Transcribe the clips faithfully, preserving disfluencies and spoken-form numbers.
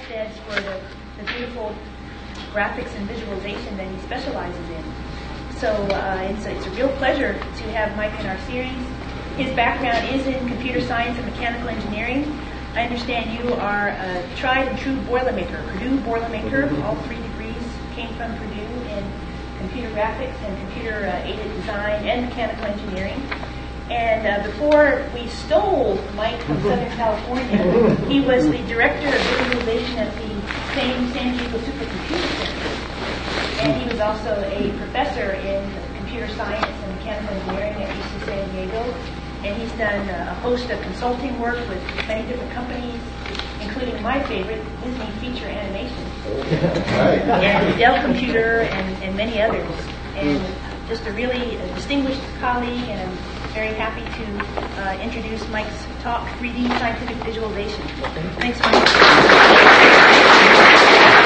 stands for the, the beautiful graphics and visualization that he specializes in. So uh, it's, a, it's a real pleasure to have Mike in our series. His background is in computer science and mechanical engineering. I understand you are a tried and true Boilermaker, Purdue Boilermaker. All three degrees came from Purdue in computer graphics and computer uh, aided design and mechanical engineering. And uh, before we stole Mike from Southern California, he was the director of visualization at the same San Diego Supercomputer Center. And he was also a professor in computer science and mechanical engineering at U C San Diego. And he's done a host of consulting work with many different companies, including my favorite, Disney Feature Animation, and Dell Computer, and, and many others. And just a really uh, distinguished colleague, and I'm very happy to uh, introduce Mike's talk, three D Scientific Visualization. Thanks, Mike.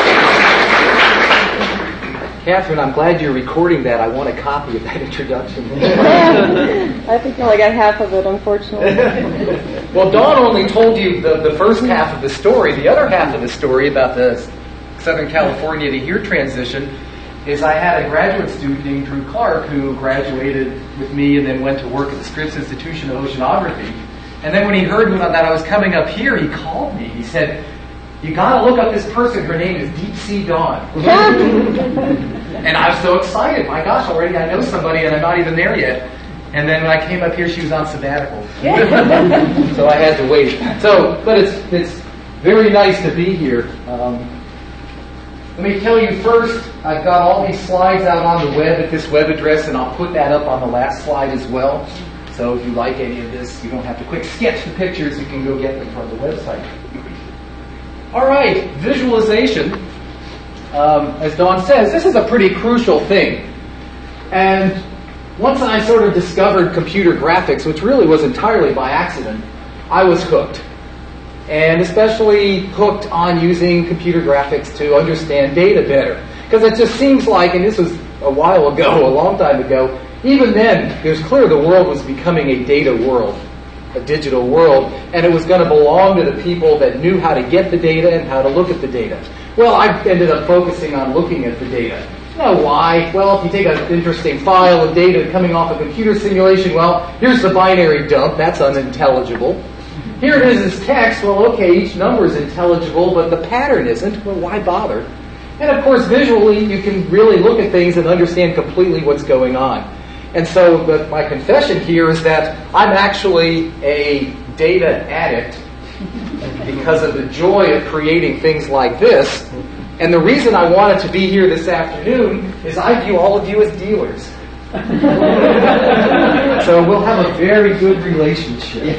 Catherine, I'm glad you're recording that. I want a copy of that introduction. I think I only got half of it, unfortunately. Well, Dawn only told you the, the first half of the story. The other half of the story about the Southern California to here transition is I had a graduate student named Drew Clark who graduated with me and then went to work at the Scripps Institution of Oceanography. And then when he heard that I was coming up here, he called me. He said, "You got to look up this person. Her name is Deep Sea Dawn." And I was so excited. My gosh, already I know somebody and I'm not even there yet. And then when I came up here, she was on sabbatical. So I had to wait. So, but it's it's very nice to be here. Um, let me tell you first, I've got all these slides out on the web at this web address, and I'll put that up on the last slide as well. So if you like any of this, you don't have to quick sketch the pictures. You can go get them from the website. All right, visualization. Um, as Dawn says, this is a pretty crucial thing. And once I sort of discovered computer graphics, which really was entirely by accident, I was hooked. And especially hooked on using computer graphics to understand data better. Because it just seems like, and this was a while ago, a long time ago, even then, it was clear the world was becoming a data world, a digital world, and it was going to belong to the people that knew how to get the data and how to look at the data. Well, I ended up focusing on looking at the data. You know why? Well, if you take an interesting file of data coming off a computer simulation, well, here's the binary dump. That's unintelligible. Here it is as text. Well, okay, each number is intelligible, but the pattern isn't. Well, why bother? And of course, visually, you can really look at things and understand completely what's going on. And so the, my confession here is that I'm actually a data addict because of the joy of creating things like this. And the reason I wanted to be here this afternoon is I view all of you as dealers. So we'll have a very good relationship.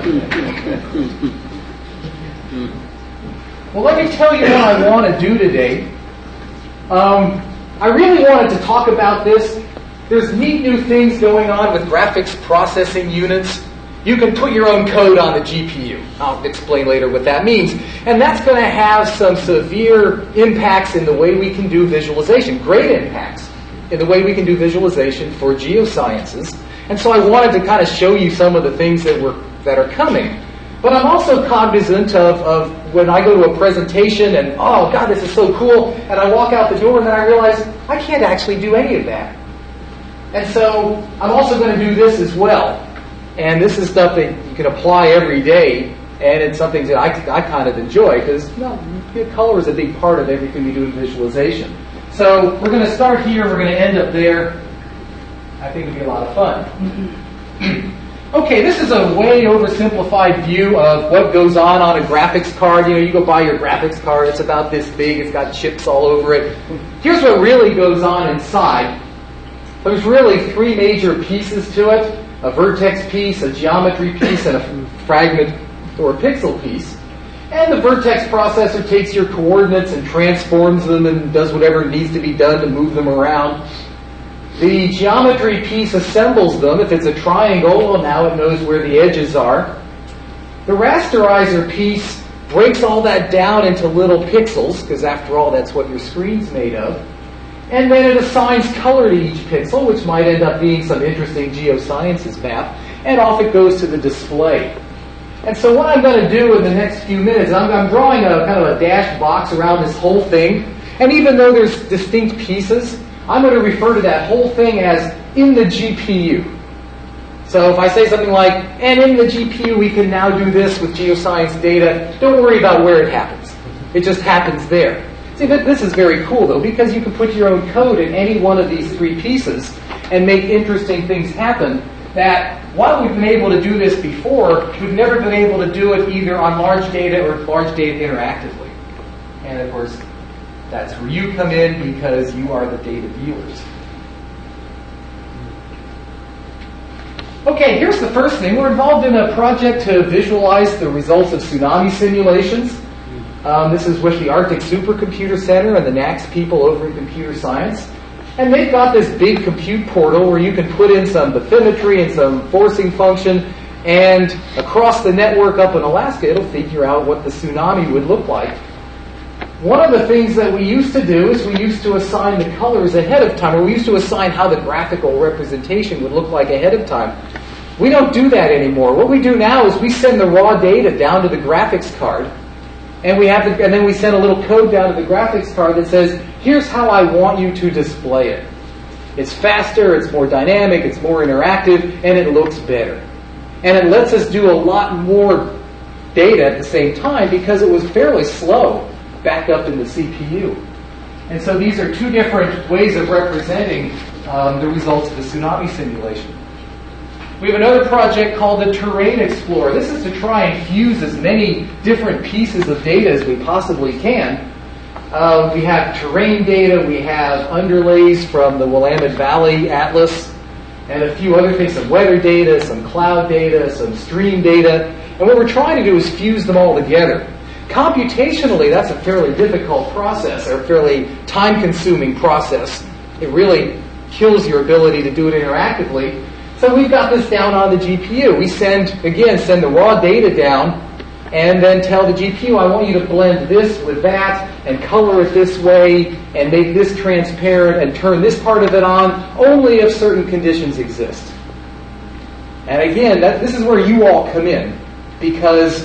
Well, let me tell you what I want to do today. Um, I really wanted to talk about this. There's neat new things going on with graphics processing units. You can put your own code on the G P U. I'll explain later what that means. And that's going to have some severe impacts in the way we can do visualization, great impacts in the way we can do visualization for geosciences. And so I wanted to kind of show you some of the things that were that are coming. But I'm also cognizant of, of when I go to a presentation and, oh, God, this is so cool, and I walk out the door and then I realize I can't actually do any of that. And so I'm also going to do this as well. And this is stuff that you can apply every day, and it's something that I, I kind of enjoy because, you know, color is a big part of everything we do in visualization. So we're going to start here, we're going to end up there. I think it'll be a lot of fun. Okay, this is a way oversimplified view of what goes on on a graphics card. You know, you go buy your graphics card, it's about this big, it's got chips all over it. Here's what really goes on inside. There's really three major pieces to it. A vertex piece, a geometry piece, and a fragment or a pixel piece. And the vertex processor takes your coordinates and transforms them and does whatever needs to be done to move them around. The geometry piece assembles them. If it's a triangle, well, now it knows where the edges are. The rasterizer piece breaks all that down into little pixels, because after all, that's what your screen's made of. And then it assigns color to each pixel, which might end up being some interesting geosciences map, and off it goes to the display. And so what I'm going to do in the next few minutes, I'm, I'm drawing a kind of a dashed box around this whole thing. And even though there's distinct pieces, I'm going to refer to that whole thing as in the G P U. So if I say something like, and in the G P U we can now do this with geoscience data, don't worry about where it happens. It just happens there. See, this is very cool though, because you can put your own code in any one of these three pieces and make interesting things happen that, while we've been able to do this before, we've never been able to do it either on large data or large data interactively. And of course, that's where you come in, because you are the data dealers. Okay, here's the first thing. We're involved in a project to visualize the results of tsunami simulations. Um, this is with the Arctic Supercomputer Center and the N A C S people over in computer science. And they've got this big compute portal where you can put in some bathymetry and some forcing function, and across the network up in Alaska, it'll figure out what the tsunami would look like. One of the things that we used to do is we used to assign the colors ahead of time, or we used to assign how the graphical representation would look like ahead of time. We don't do that anymore. What we do now is we send the raw data down to the graphics card, and we have the, and then we send a little code down to the graphics card that says, here's how I want you to display it. It's faster, it's more dynamic, it's more interactive, and it looks better. And it lets us do a lot more data at the same time because it was fairly slow back up in the C P U. And so these are two different ways of representing um, the results of the tsunami simulation. We have another project called the Terrain Explorer. This is to try and fuse as many different pieces of data as we possibly can. Uh, we have terrain data, we have underlays from the Willamette Valley Atlas, and a few other things, some weather data, some cloud data, some stream data. And what we're trying to do is fuse them all together. Computationally, that's a fairly difficult process, or a fairly time-consuming process. It really kills your ability to do it interactively. So we've got this down on the G P U. We send, again, send the raw data down, and then tell the G P U, I want you to blend this with that, and color it this way, and make this transparent, and turn this part of it on, only if certain conditions exist. And again, that, this is where you all come in, because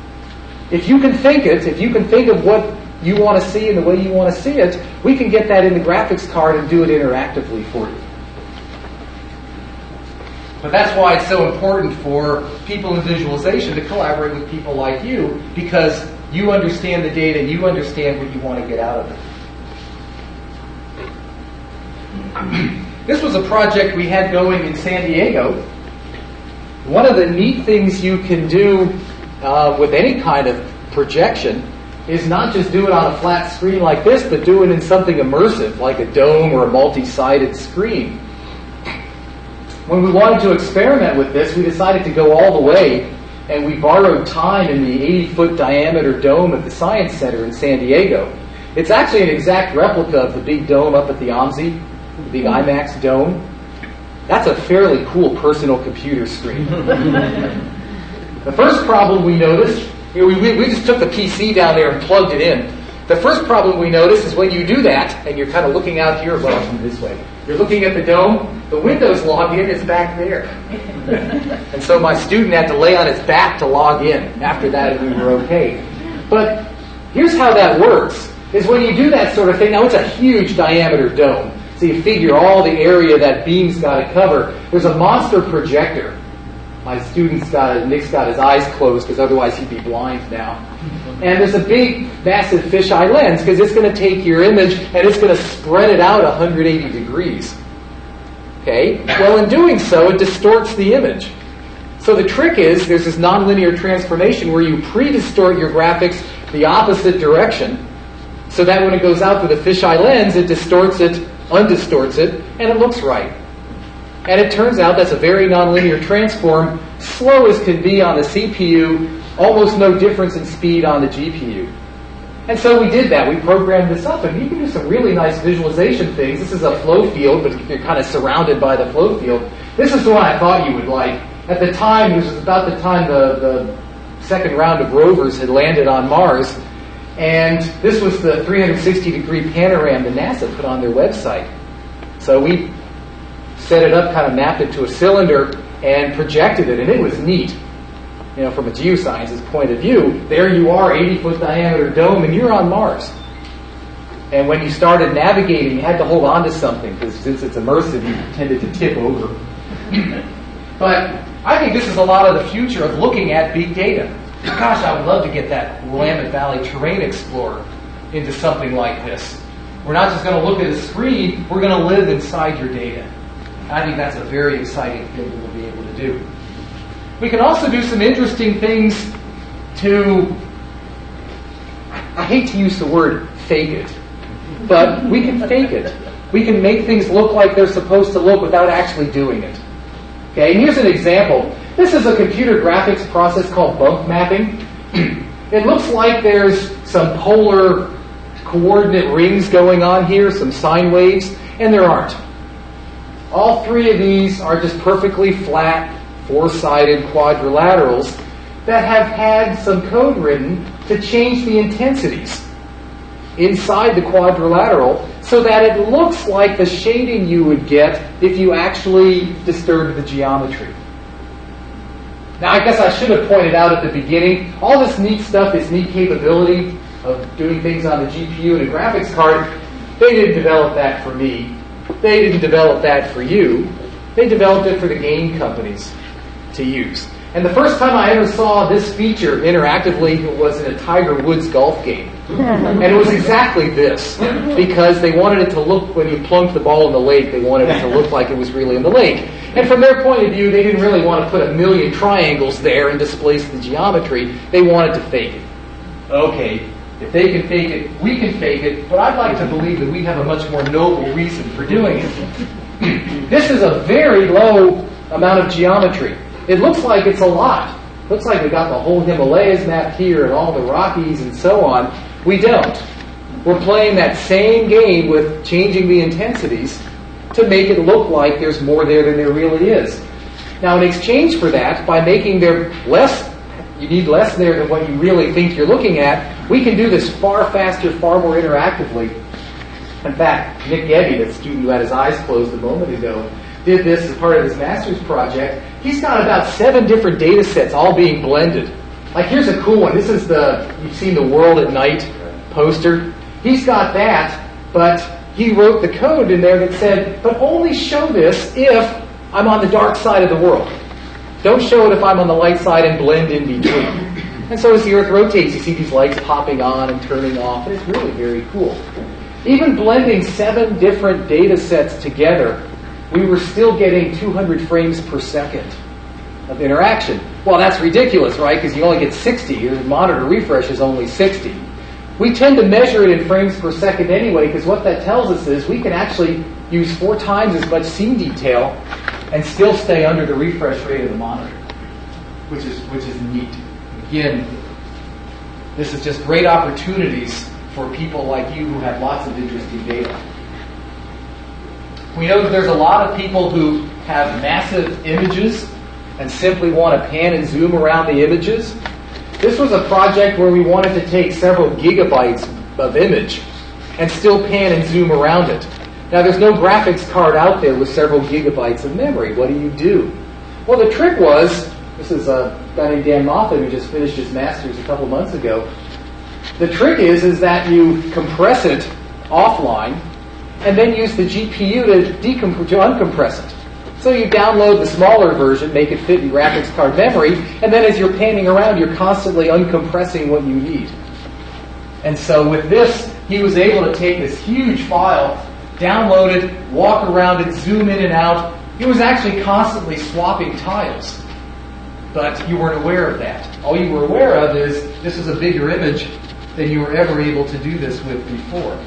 if you can think it, if you can think of what you want to see and the way you want to see it, we can get that in the graphics card and do it interactively for you. But that's why it's so important for people in visualization to collaborate with people like you, because you understand the data and you understand what you want to get out of it. This was a project we had going in San Diego. One of the neat things you can do uh, with any kind of projection is not just do it on a flat screen like this, but do it in something immersive, like a dome or a multi-sided screen. When we wanted to experiment with this, we decided to go all the way, and we borrowed time in the eighty-foot diameter dome at the Science Center in San Diego. It's actually an exact replica of the big dome up at the O M S I, the big IMAX dome. That's a fairly cool personal computer screen. The first problem we noticed, you know, we, we just took the P C down there and plugged it in. The first problem we noticed is when you do that, and you're kind of looking out here, well, this way. You're looking at the dome, the Windows login is back there. And so my student had to lay on his back to log in. After that, we were okay. But here's how that works, is when you do that sort of thing, now it's a huge diameter dome, so you figure all the area that beam's got to cover. There's a monster projector. My student's got, Nick's got his eyes closed, because otherwise he'd be blind now. And there's a big, massive fisheye lens, because it's going to take your image and it's going to spread it out one hundred eighty degrees. Okay? Well, in doing so, it distorts the image. So the trick is, there's this nonlinear transformation where you pre-distort your graphics the opposite direction, so that when it goes out through the fisheye lens, it distorts it, undistorts it, and it looks right. And it turns out that's a very nonlinear transform, slow as can be on the C P U, almost no difference in speed on the G P U. And so we did that. We programmed this up, and you can do some really nice visualization things. This is a flow field, but you're kind of surrounded by the flow field. This is the one I thought you would like. At the time, this was about the time the, the second round of rovers had landed on Mars, and this was the three hundred sixty degree panorama that NASA put on their website. So we set it up, kind of mapped it to a cylinder, and projected it, and it was neat. you know, from a geoscience's point of view, there you are, eighty foot diameter dome, and you're on Mars. And when you started navigating, you had to hold on to something, because since it's immersive, you tended to tip over. But I think this is a lot of the future of looking at big data. Gosh, I would love to get that Willamette Valley Terrain Explorer into something like this. We're not just going to look at a screen, we're going to live inside your data. I think that's a very exciting thing that we'll be able to do. We can also do some interesting things to, I hate to use the word fake it, but we can fake it. We can make things look like they're supposed to look without actually doing it. Okay, and here's an example. This is a computer graphics process called bump mapping. It looks like there's some polar coordinate rings going on here, some sine waves, and there aren't. All three of these are just perfectly flat, four-sided quadrilaterals that have had some code written to change the intensities inside the quadrilateral so that it looks like the shading you would get if you actually disturbed the geometry. Now, I guess I should have pointed out at the beginning, all this neat stuff, this neat capability of doing things on the G P U and a graphics card, they didn't develop that for me. They didn't develop that for you. They developed it for the game companies to use. And the first time I ever saw this feature interactively was in a Tiger Woods golf game. And it was exactly this, because they wanted it to look, when you plunked the ball in the lake, they wanted it to look like it was really in the lake. And from their point of view, they didn't really want to put a million triangles there and displace the geometry. They wanted to fake it. Okay, if they can fake it, we can fake it, but I'd like to believe that we have a much more noble reason for doing it. This is a very low amount of geometry. It looks like it's a lot. It looks like we got the whole Himalayas mapped here and all the Rockies and so on. We don't. We're playing that same game with changing the intensities to make it look like there's more there than there really is. Now, in exchange for that, by making there less, you need less there than what you really think you're looking at, we can do this far faster, far more interactively. In fact, Nick Gebbe, the student who had his eyes closed a moment ago, did this as part of his master's project. He's got about seven different data sets all being blended. Like, here's a cool one. This is the, you've seen the World at Night poster. He's got that, but he wrote the code in there that said, but only show this if I'm on the dark side of the world. Don't show it if I'm on the light side and blend in between. And so as the Earth rotates, you see these lights popping on and turning off, and it's really very cool. Even blending seven different data sets together, we were still getting two hundred frames per second of interaction. Well, that's ridiculous, right? Because you only get sixty. Your monitor refresh is only sixty. We tend to measure it in frames per second anyway, because what that tells us is we can actually use four times as much scene detail and still stay under the refresh rate of the monitor, which is which is neat. Again, this is just great opportunities for people like you who have lots of interesting data. We know that there's a lot of people who have massive images and simply want to pan and zoom around the images. This was a project where we wanted to take several gigabytes of image and still pan and zoom around it. Now, there's no graphics card out there with several gigabytes of memory. What do you do? Well, the trick was, this is a guy named Dan Moffat who just finished his master's a couple months ago. The trick is, is that you compress it offline and then use the G P U to, decomp- to uncompress it. So you download the smaller version, make it fit in graphics card memory, and then as you're panning around, you're constantly uncompressing what you need. And so with this, he was able to take this huge file, download it, walk around it, zoom in and out. He was actually constantly swapping tiles. But you weren't aware of that. All you were aware of is this is a bigger image than you were ever able to do this with before.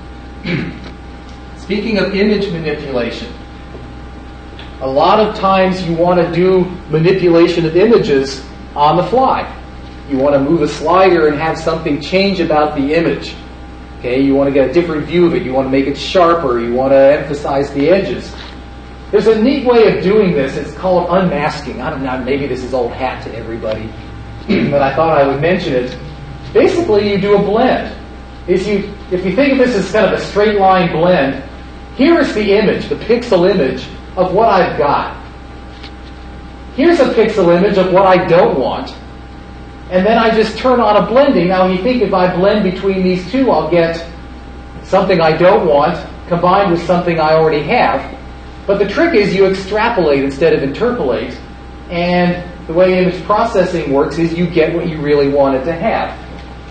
Speaking of image manipulation, a lot of times you want to do manipulation of images on the fly. You want to move a slider and have something change about the image. Okay, you want to get a different view of it. You want to make it sharper. You want to emphasize the edges. There's a neat way of doing this. It's called unmasking. I don't know, maybe this is old hat to everybody, but I thought I would mention it. Basically, you do a blend. If you, if you think of this as kind of a straight line blend, here is the image, the pixel image of what I've got. here's a pixel image of what I don't want. And then I just turn on a blending. Now you think if I blend between these two, I'll get something I don't want combined with something I already have. But the trick is you extrapolate instead of interpolate. And the way image processing works is you get what you really wanted to have.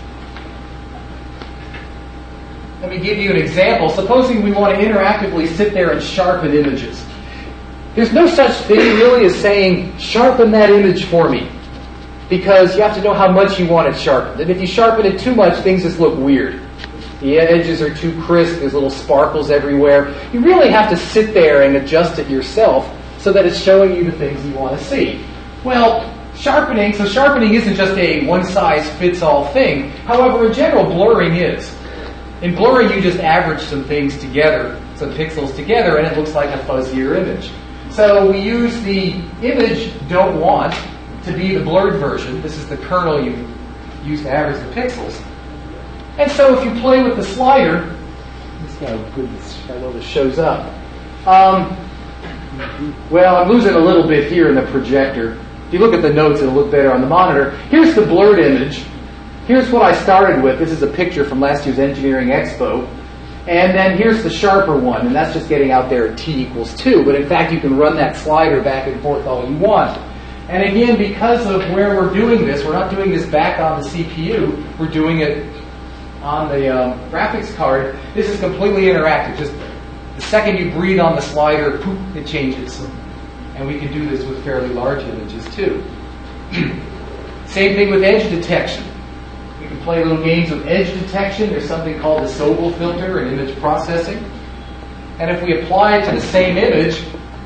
Let me give you an example. Supposing we want to interactively sit there and sharpen images. There's no such thing really as saying, sharpen that image for me. Because you have to know how much you want it sharpened. And if you sharpen it too much, things just look weird. The edges are too crisp, there's little sparkles everywhere. You really have to sit there and adjust it yourself so that it's showing you the things you want to see. Well, sharpening, so sharpening isn't just a one-size-fits-all thing. However, in general, blurring is. In blurring, you just average some things together, some pixels together, and it looks like a fuzzier image. So we use the image don't want to be the blurred version. This is the kernel you use to average the pixels. And so if you play with the slider, let's see how good this, how well this shows up. Um, well, I'm losing a little bit here in the projector. If you look at the notes, it'll look better on the monitor. Here's the blurred image. Here's what I started with. This is a picture from last year's Engineering Expo. And then here's the sharper one, and that's just getting out there at t equals two. But in fact, you can run that slider back and forth all you want. And again, because of where we're doing this, we're not doing this back on the C P U. We're doing it on the um, graphics card. This is completely interactive. Just the second you breathe on the slider, poof, it changes. And we can do this with fairly large images too. Same thing with edge detection. We can play little games with edge detection. There's something called the Sobel filter in image processing. And if we apply it to the same image,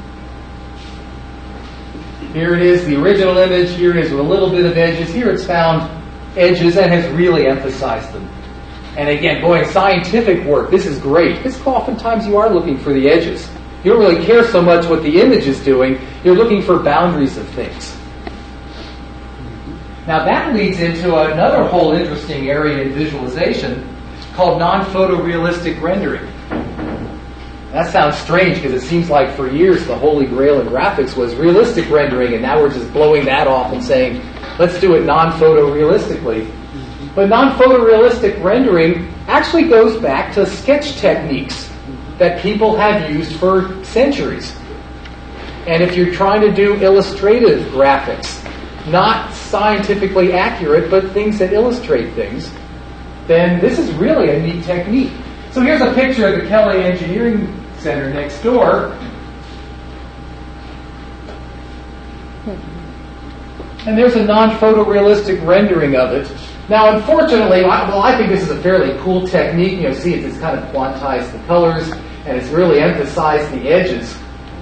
here it is, the original image. Here it is with a little bit of edges. Here it's found edges and has really emphasized them. And again, boy, in scientific work, this is great. Because oftentimes you are looking for the edges. You don't really care so much what the image is doing. You're looking for boundaries of things. Now that leads into another whole interesting area in visualization called non-photorealistic rendering. That sounds strange because it seems like for years the holy grail in graphics was realistic rendering, and now we're just blowing that off and saying, let's do it non-photorealistically. But non-photorealistic rendering actually goes back to sketch techniques that people have used for centuries. And if you're trying to do illustrative graphics, not scientifically accurate, but things that illustrate things, then this is really a neat technique. So here's a picture of the Kelly Engineering Center next door. And there's a non-photorealistic rendering of it. Now, unfortunately, I, well, I think this is a fairly cool technique. You know, see, it's kind of quantized the colors, and it's really emphasized the edges.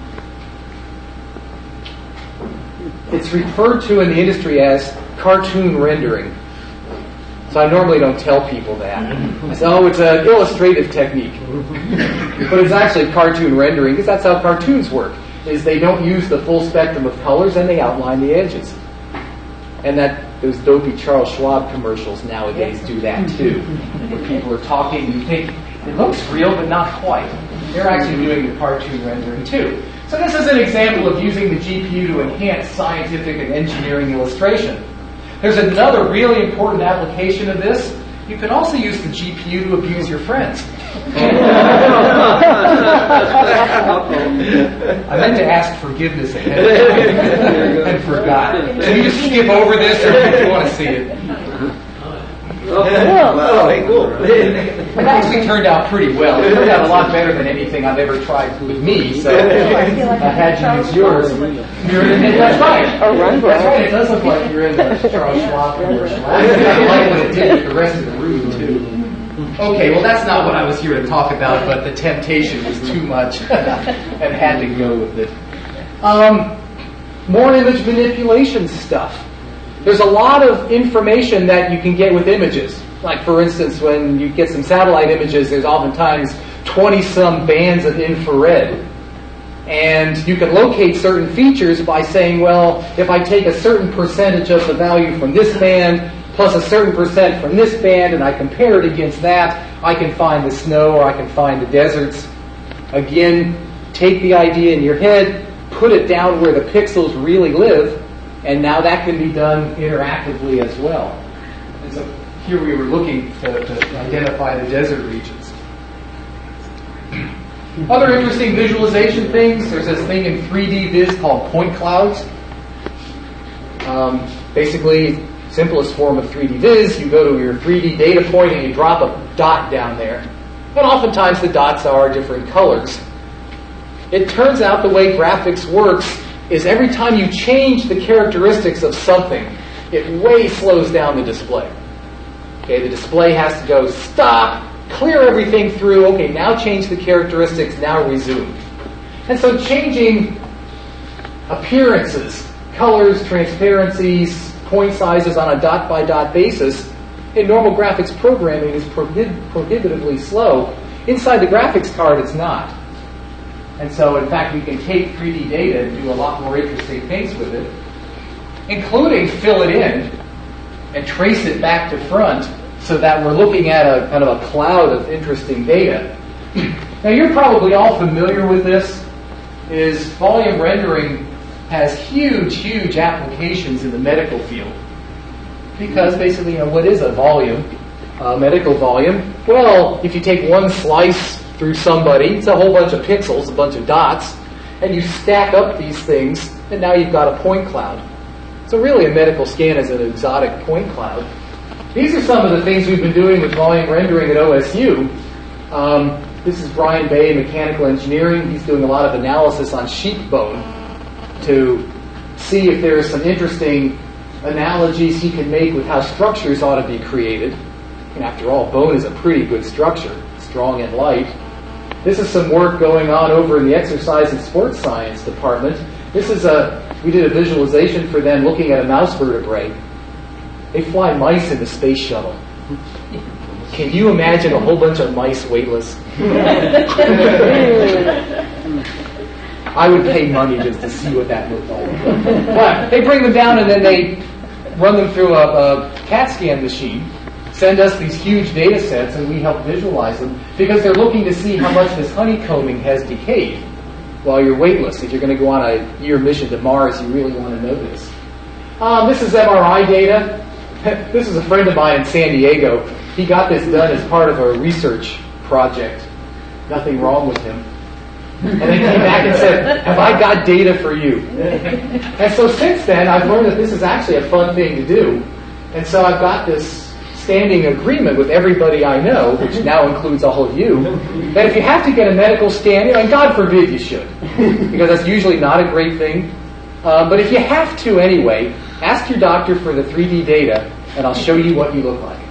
It's referred to in the industry as cartoon rendering. So I normally don't tell people that. I say, oh, it's an illustrative technique. But it's actually cartoon rendering, because that's how cartoons work, is they don't use the full spectrum of colors, and they outline the edges. And that those dopey Charles Schwab commercials nowadays do that too. Where people are talking, you think, it looks real, but not quite. They're actually doing the cartoon rendering too. So this is an example of using the G P U to enhance scientific and engineering illustration. There's another really important application of this. You can also use the G P U to abuse your friends. I meant to ask forgiveness ahead of time and forgot. Can you just skip over this, or do you want to see it? Oh, hey, cool. It actually turned out pretty well. It turned out a lot better than anything I've ever tried with me, so I had to use yours. You're in it. That's right. Oh, run, That's right. It does look like you're in the Charles Schwab commercial. I like what it did with the rest of the room, too. Okay, well, that's not what I was here to talk about, but the temptation was too much and had to go with it. Um, more image manipulation stuff. There's a lot of information that you can get with images. Like, for instance, when you get some satellite images, there's oftentimes twenty-some bands of infrared. And you can locate certain features by saying, well, if I take a certain percentage of the value from this band plus a certain percent from this band and I compare it against that, I can find the snow or I can find the deserts. Again, take the idea in your head, put it down where the pixels really live, and now that can be done interactively as well. And so here we were looking to, to identify the desert regions. Other interesting visualization things, there's this thing in three D Viz called point clouds. Um, basically, simplest form of three D Viz, you go to your three D data point and you drop a dot down there. And oftentimes the dots are different colors. It turns out the way graphics works is every time you change the characteristics of something, it way slows down the display. Okay, the display has to go stop, clear everything through, okay, now change the characteristics, now resume. And so changing appearances, colors, transparencies, point sizes on a dot-by-dot basis in normal graphics programming is prohib- prohibitively slow. Inside the graphics card, it's not. And so, in fact, we can take three D data and do a lot more interesting things with it, including fill it in and trace it back to front so that we're looking at a kind of a cloud of interesting data. Now, you're probably all familiar with this, is volume rendering has huge, huge applications in the medical field. Because basically, you know, what is a volume, uh, medical volume? Well, if you take one slice through somebody, it's a whole bunch of pixels, a bunch of dots, and you stack up these things, and now you've got a point cloud. So really a medical scan is an exotic point cloud. These are some of the things we've been doing with volume rendering at O S U. Um, this is Brian Bay, Mechanical Engineering. He's doing a lot of analysis on sheep bone to see if there's some interesting analogies he can make with how structures ought to be created. And after all, bone is a pretty good structure, strong and light. This is some work going on over in the Exercise and Sports Science department. This is a, we did a visualization for them looking at a mouse vertebrae. They fly mice in the space shuttle. Can you imagine a whole bunch of mice weightless? I would pay money just to see what that looked like. But they bring them down and then they run them through a, a CAT scan machine, send us these huge data sets, and we help visualize them because they're looking to see how much this honeycombing has decayed while you're weightless. If you're going to go on a year mission to Mars, you really want to know this. Um, this is M R I data. This is a friend of mine in San Diego. He got this done as part of a research project. Nothing wrong with him. And they came back and said, have I got data for you? And so since then, I've learned that this is actually a fun thing to do. And so I've got this standing agreement with everybody I know, which now includes all of you, that if you have to get a medical scan, and God forbid you should, because that's usually not a great thing, uh, but if you have to anyway, ask your doctor for the three D data, and I'll show you what you look like.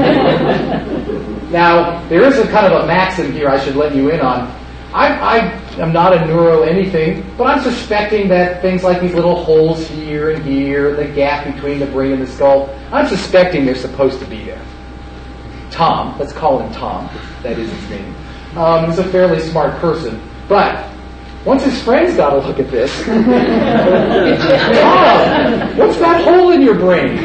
Now, there is a kind of a maxim here I should let you in on. I, I am not a neuro anything, but I'm suspecting that things like these little holes here and here, the gap between the brain and the skull, I'm suspecting they're supposed to be there. Tom, let's call him Tom, that is his name. Um, he's a fairly smart person, but once his friends got a look at this, Tom, what's that hole in your brain?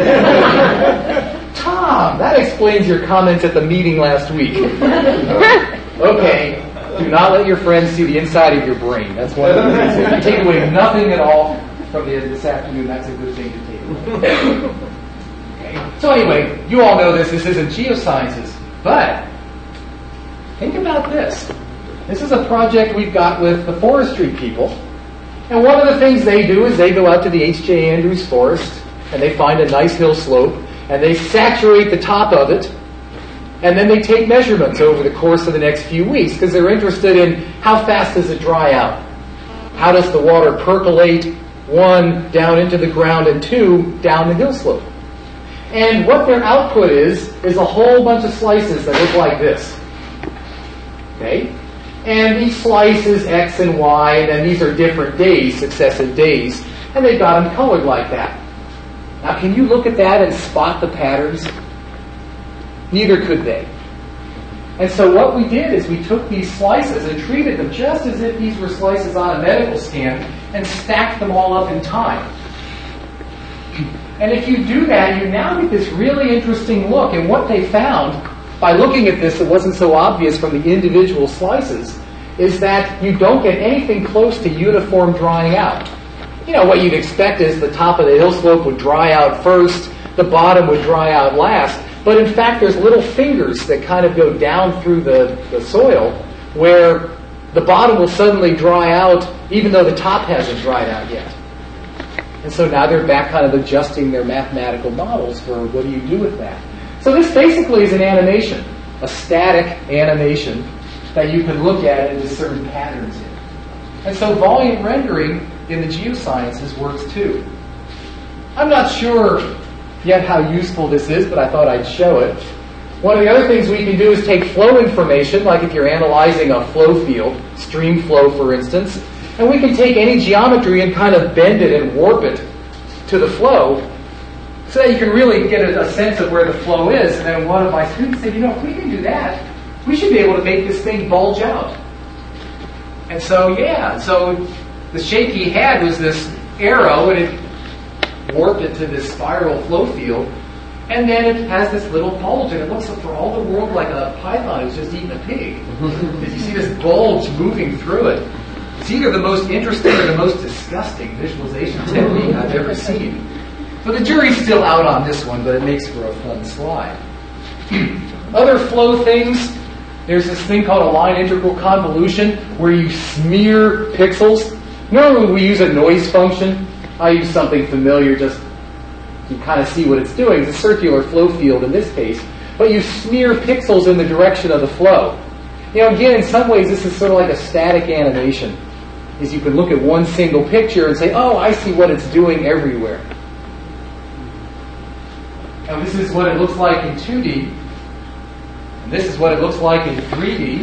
Tom, that explains your comments at the meeting last week. Okay. Do not let your friends see the inside of your brain. That's one of the things. If you take away nothing at all from the, this afternoon, that's a good thing to take away. Okay. So anyway, you all know this. This isn't geosciences. But think about this. This is a project we've got with the forestry people. And one of the things they do is they go out to the H J Andrews Forest and they find a nice hill slope and they saturate the top of it. And then they take measurements over the course of the next few weeks because they're interested in how fast does it dry out? How does the water percolate, one, down into the ground, and two, down the hill slope? And what their output is, is a whole bunch of slices that look like this. Okay? And each slice is X and Y, and then these are different days, successive days, and they've got them colored like that. Now, can you look at that and spot the patterns? Neither could they. And so what we did is we took these slices and treated them just as if these were slices on a medical scan and stacked them all up in time. And if you do that, you now get this really interesting look. And what they found, by looking at this, it wasn't so obvious from the individual slices, is that you don't get anything close to uniform drying out. You know, what you'd expect is the top of the hill slope would dry out first, the bottom would dry out last, but in fact there's little fingers that kind of go down through the, the soil where the bottom will suddenly dry out even though the top hasn't dried out yet. And so now they're back kind of adjusting their mathematical models for what do you do with that. So this basically is an animation, a static animation that you can look at and discern patterns in. And so volume rendering in the geosciences works too. I'm not sure yet how useful this is, but I thought I'd show it. One of the other things we can do is take flow information, like if you're analyzing a flow field, stream flow for instance, and we can take any geometry and kind of bend it and warp it to the flow so that you can really get a, a sense of where the flow is. And then one of my students said, you know, if we can do that, we should be able to make this thing bulge out. And so, yeah, so the shape he had was this arrow, and it warped it to this spiral flow field, and then it has this little bulge, and it looks for all the world like a python who's just eating a pig. Because you see this bulge moving through it. It's either the most interesting or the most disgusting visualization technique I've ever seen. But the jury's still out on this one, but it makes for a fun slide. Other flow things, there's this thing called a line integral convolution where you smear pixels. Normally we use a noise function. I use something familiar just to kind of see what it's doing. It's a circular flow field in this case. But you smear pixels in the direction of the flow. You know, again, in some ways this is sort of like a static animation. Is you can look at one single picture and say, oh, I see what it's doing everywhere. And this is what it looks like in two D. And this is what it looks like in three D.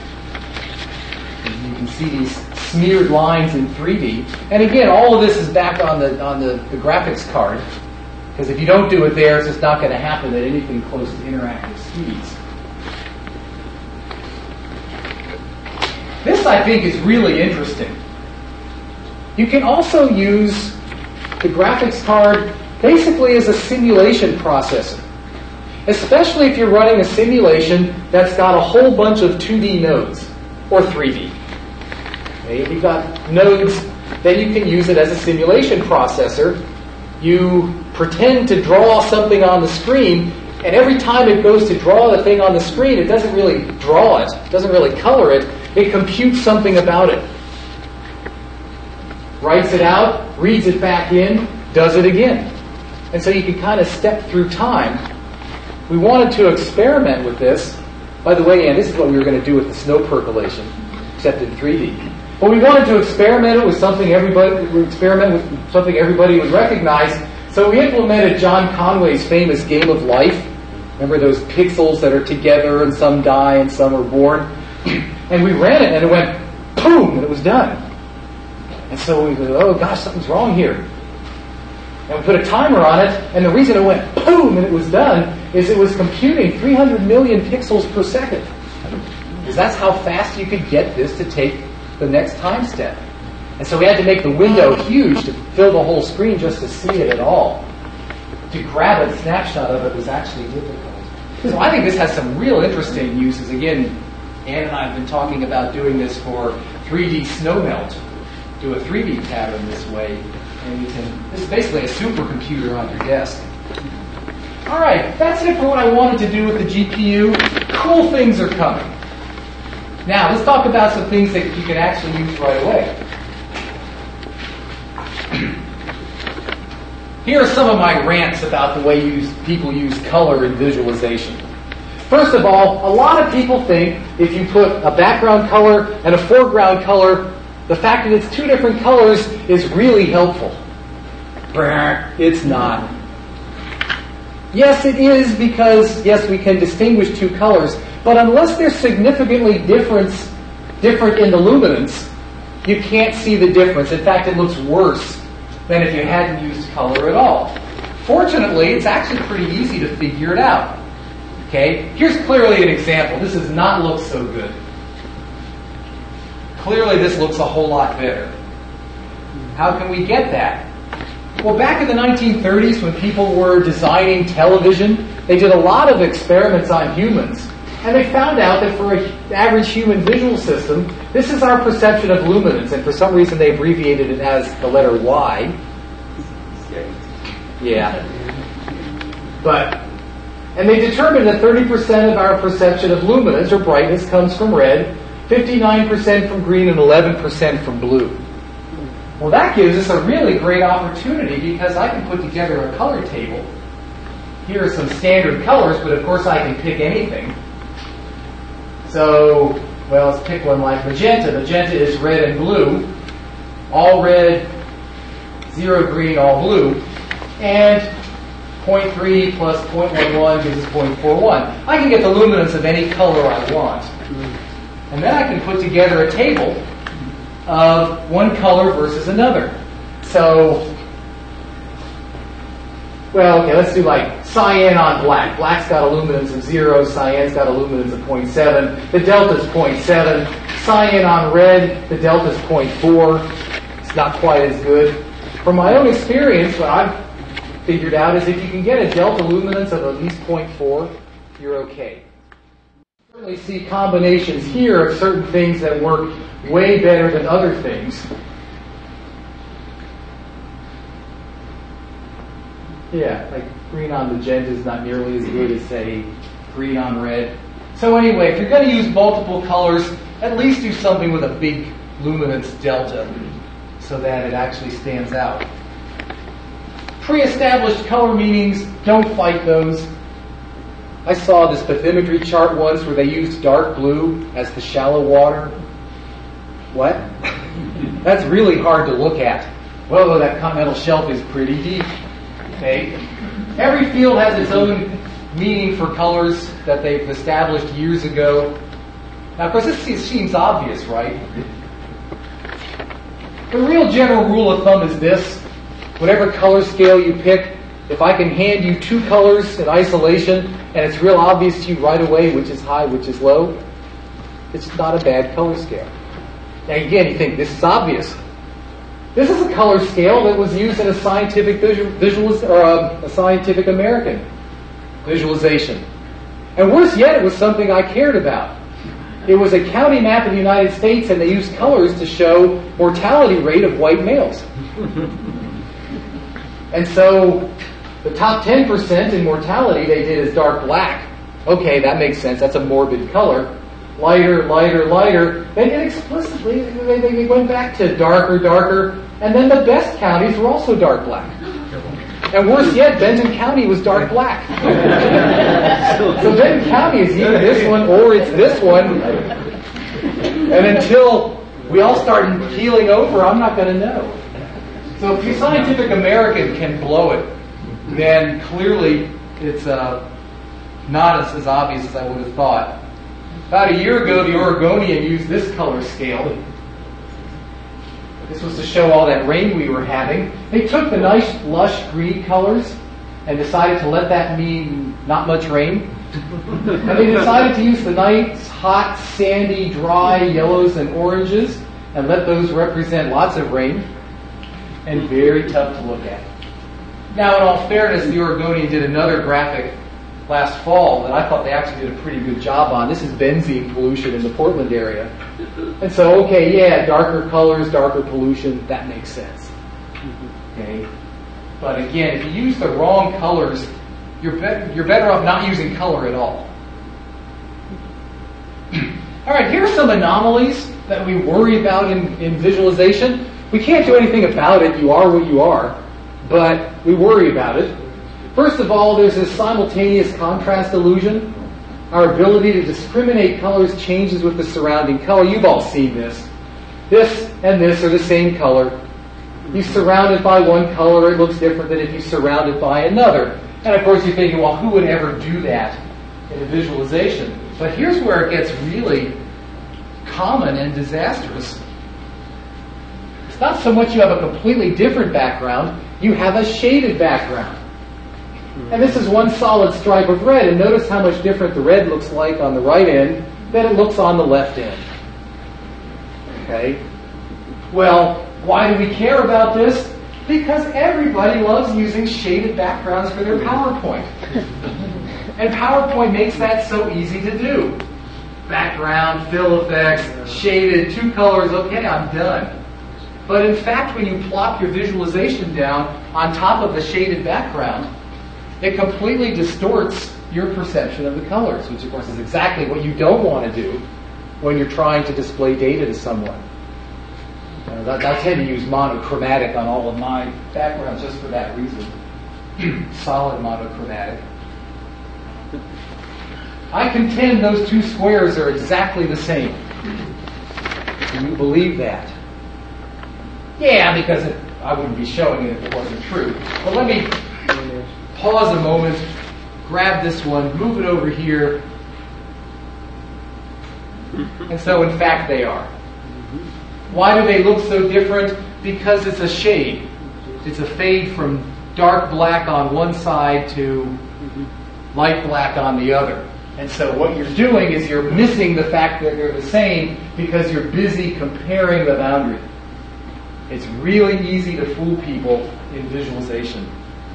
You can see these smeared lines in three D. And again, all of this is back on the on the, the graphics card. Because if you don't do it there, it's just not going to happen at anything close to interactive speeds. This, I think, is really interesting. You can also use the graphics card basically as a simulation processor. Especially if you're running a simulation that's got a whole bunch of two D nodes, or three D. Okay, if you've got nodes, then you can use it as a simulation processor. You pretend to draw something on the screen, and every time it goes to draw the thing on the screen, it doesn't really draw it, it doesn't really color it, it computes something about it. Writes it out, reads it back in, does it again. And so you can kind of step through time. We wanted to experiment with this. By the way, and this is what we were going to do with the snow percolation, except in three D. But we wanted to experiment it with something everybody experiment with something everybody would recognize. So we implemented John Conway's famous Game of Life. Remember those pixels that are together and some die and some are born? And we ran it and it went boom and it was done. And so we go, oh gosh, something's wrong here. And we put a timer on it, and the reason it went boom and it was done is it was computing three hundred million pixels per second. Because that's how fast you could get this to take the next time step. And so we had to make the window huge to fill the whole screen just to see it at all. To grab a snapshot of it was actually difficult. So I think this has some real interesting uses. Again, Ann and I have been talking about doing this for three D snow melt. Do a three D pattern this way. And you can, this is basically a supercomputer on your desk. All right, that's it for what I wanted to do with the G P U. Cool things are coming. Now, let's talk about some things that you can actually use right away. Here are some of my rants about the way use, people use color in visualization. First of all, a lot of people think if you put a background color and a foreground color, the fact that it's two different colors is really helpful. It's not. Yes, it is because, yes, we can distinguish two colors, but unless they're significantly different, different in the luminance, you can't see the difference. In fact, it looks worse than if you hadn't used color at all. Fortunately, it's actually pretty easy to figure it out. Okay, here's clearly an example. This does not look so good. Clearly, this looks a whole lot better. How can we get that? Well, back in the nineteen thirties, when people were designing television, they did a lot of experiments on humans. And they found out that for an average human visual system, this is our perception of luminance, and for some reason they abbreviated it as the letter Y. Yeah. But, and they determined that thirty percent of our perception of luminance or brightness comes from red, fifty-nine percent from green, and eleven percent from blue. Well, that gives us a really great opportunity because I can put together a color table. Here are some standard colors, but of course I can pick anything. So, well, let's pick one like magenta. Magenta is red and blue. All red, zero green, all blue. And zero point three plus zero point one one gives us zero point four one. I can get the luminance of any color I want. And then I can put together a table of one color versus another. So, well, okay, let's do like cyan on black. Black's got a luminance of zero, cyan's got a luminance of zero point seven, the delta's zero point seven. Cyan on red, the delta's zero point four. It's not quite as good. From my own experience, what I've figured out is if you can get a delta luminance of at least zero point four, you're okay. Certainly see combinations here of certain things that work way better than other things. Yeah, like green on magenta is not nearly as good as, say, green on red. So anyway, if you're going to use multiple colors, at least do something with a big luminance delta so that it actually stands out. Pre-established color meanings, don't fight those. I saw this bathymetry chart once where they used dark blue as the shallow water. What? That's really hard to look at. Well, that continental shelf is pretty deep. Okay? Every field has its own meaning for colors that they've established years ago. Now, of course, this seems obvious, right? The real general rule of thumb is this. Whatever color scale you pick, if I can hand you two colors in isolation and it's real obvious to you right away which is high, which is low, it's not a bad color scale. Now again, you think this is obvious. This is a color scale that was used in a scientific visual, visual or a, a scientific American visualization. And worse yet, it was something I cared about. It was a county map of the United States, and they used colors to show mortality rate of white males. And so the top ten percent in mortality they did is dark black. Okay, that makes sense. That's a morbid color. Lighter, lighter, lighter. They did explicitly, they, they went back to darker, darker. And then the best counties were also dark black. And worse yet, Benton County was dark black. So Benton County is either this one or it's this one. And until we all start healing over, I'm not going to know. So if the Scientific American can blow it, then clearly it's uh, not as, as obvious as I would have thought. About a year ago, the Oregonian used this color scale. This was to show all that rain we were having. They took the nice, lush green colors and decided to let that mean not much rain. And they decided to use the nice, hot, sandy, dry yellows and oranges and let those represent lots of rain. And very tough to look at. Now, in all fairness, the Oregonian did another graphic last fall that I thought they actually did a pretty good job on. This is benzene pollution in the Portland area. And so, okay, yeah, darker colors, darker pollution, that makes sense. Okay? But again, if you use the wrong colors, you're, be- you're better off not using color at all. All right, here are some anomalies that we worry about in, in visualization. We can't do anything about it. You are what you are. But we worry about it. First of all, there's this simultaneous contrast illusion. Our ability to discriminate colors changes with the surrounding color. You've all seen this. This and this are the same color. You surround it by one color, it looks different than if you surround it by another. And of course you're thinking, well, who would ever do that in a visualization? But here's where it gets really common and disastrous. It's not so much you have a completely different background, you have a shaded background. And this is one solid stripe of red, and notice how much different the red looks like on the right end than it looks on the left end. Okay? Well, why do we care about this? Because everybody loves using shaded backgrounds for their PowerPoint. And PowerPoint makes that so easy to do. Background, fill effects, shaded, two colors, okay, I'm done. But in fact, when you plop your visualization down on top of the shaded background, it completely distorts your perception of the colors, which of course is exactly what you don't want to do when you're trying to display data to someone. Uh, that, I tend to use monochromatic on all of my backgrounds just for that reason. Solid monochromatic. I contend those two squares are exactly the same. Do you believe that? Yeah, because it, I wouldn't be showing it if it wasn't true. But let me pause a moment, grab this one, move it over here. And so, in fact, they are. Why do they look so different? Because it's a shade. It's a fade from dark black on one side to light black on the other. And so what you're doing is you're missing the fact that they're the same because you're busy comparing the boundary. It's really easy to fool people in visualization.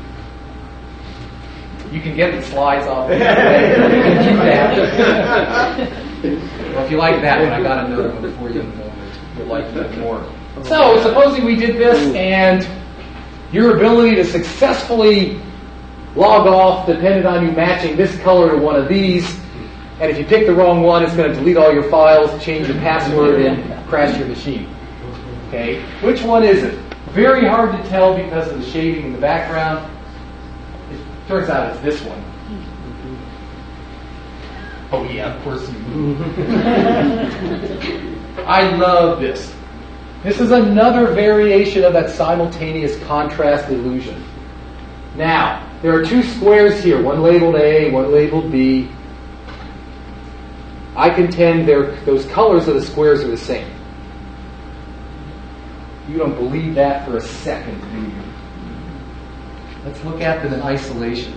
You can get the slides off. You can keep that. Well, if you like that one, I got another one for you. You'll like that more. So, supposing we did this and your ability to successfully log off depended on you matching this color to one of these, and if you pick the wrong one, it's going to delete all your files, change your password, and crash your machine. Okay? Which one is it? Very hard to tell because of the shading in the background. It turns out it's this one. Oh yeah, of course you. I love this. This is another variation of that simultaneous contrast illusion. Now, there are two squares here, one labeled A, one labeled B. I contend those colors of the squares are the same. You don't believe that for a second, do you? Let's look at them in isolation.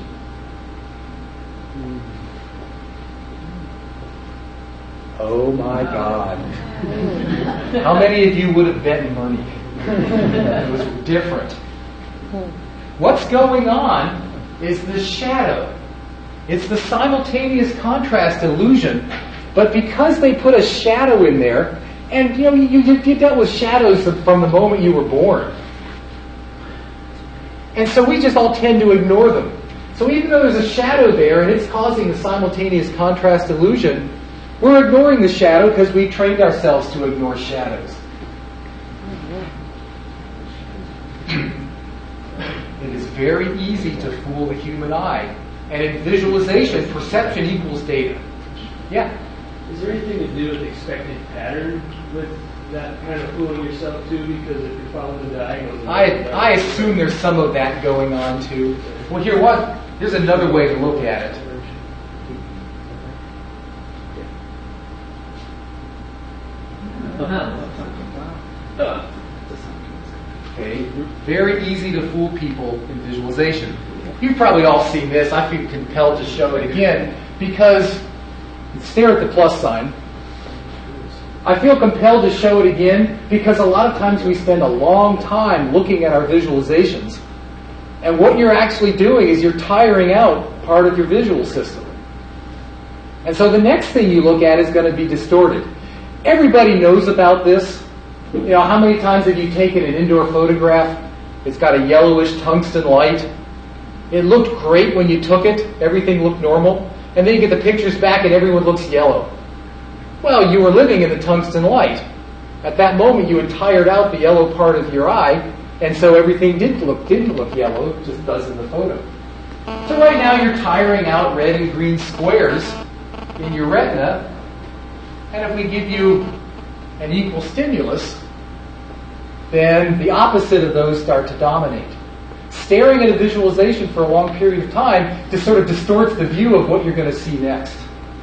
Oh my God. How many of you would have bet money? It was different. What's going on is the shadow. It's the simultaneous contrast illusion, but because they put a shadow in there, and you know, you, you, you dealt with shadows from the moment you were born. And so we just all tend to ignore them. So even though there's a shadow there and it's causing the simultaneous contrast illusion, we're ignoring the shadow because we trained ourselves to ignore shadows. It is very easy to fool the human eye. And in visualization, perception equals data. Yeah? Is there anything to do with expected pattern with that kind of fooling yourself too? Because if you're following the diagonals... I, I assume there's some of that going on too. Well, here, what? Here's another way to look at it. Okay, very easy to fool people in visualization. You've probably all seen this. I feel compelled to show it again because, stare at the plus sign. I feel compelled to show it again because a lot of times we spend a long time looking at our visualizations. And what you're actually doing is you're tiring out part of your visual system. And so the next thing you look at is going to be distorted. Everybody knows about this. You know, how many times have you taken an indoor photograph? It's got a yellowish tungsten light. It looked great when you took it. Everything looked normal. And then you get the pictures back and everyone looks yellow. Well, you were living in the tungsten light. At that moment, you had tired out the yellow part of your eye, and so everything did look, didn't look yellow. It just does in the photo. So right now, you're tiring out red and green squares in your retina. And if we give you an equal stimulus, then the opposite of those start to dominate. Staring at a visualization for a long period of time just sort of distorts the view of what you're going to see next.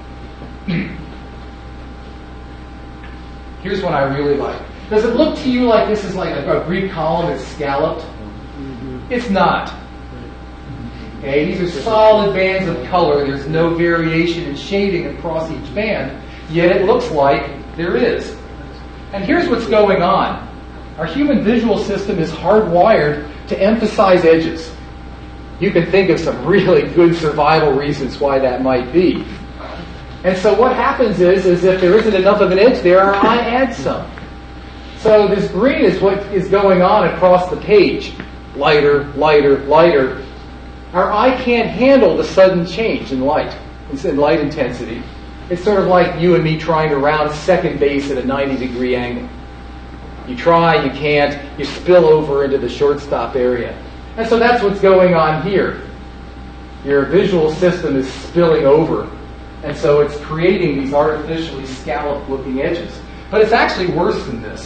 Here's one I really like. Does it look to you like this is like a, a Greek column that's scalloped? It's not. Okay, these are solid bands of color. There's no variation in shading across each band, yet it looks like there is. And here's what's going on. Our human visual system is hardwired to emphasize edges. You can think of some really good survival reasons why that might be. And so what happens is, is if there isn't enough of an edge there, our eye adds some. So this green is what is going on across the page. Lighter, lighter, lighter. Our eye can't handle the sudden change in light, in light intensity. It's sort of like you and me trying to round second base at a ninety degree angle. You try, you can't, you spill over into the shortstop area. And so that's what's going on here. Your visual system is spilling over. And so it's creating these artificially scalloped looking edges. But it's actually worse than this.